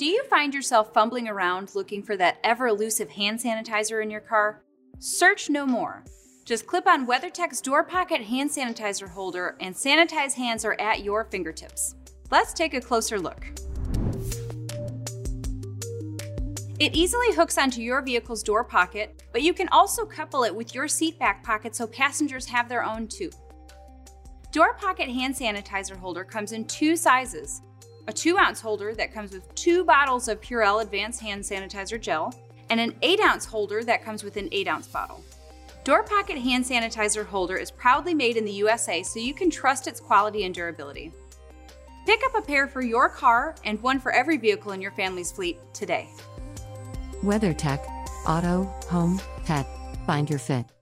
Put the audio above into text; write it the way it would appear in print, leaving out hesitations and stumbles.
Do you find yourself fumbling around looking for that ever-elusive hand sanitizer in your car? Search no more. Just clip on WeatherTech's Door Pocket hand sanitizer holder and sanitized hands are at your fingertips. Let's take a closer look. It easily hooks onto your vehicle's door pocket, but you can also couple it with your seat back pocket so passengers have their own too. Door Pocket hand sanitizer holder comes in two sizes. A 2-ounce holder that comes with 2 bottles of Purell Advanced Hand Sanitizer Gel, and an 8-ounce holder that comes with an 8-ounce bottle. Door Pocket hand sanitizer holder is proudly made in the USA, so you can trust its quality and durability. Pick up a pair for your car and one for every vehicle in your family's fleet today. WeatherTech, auto, home, pet, find your fit.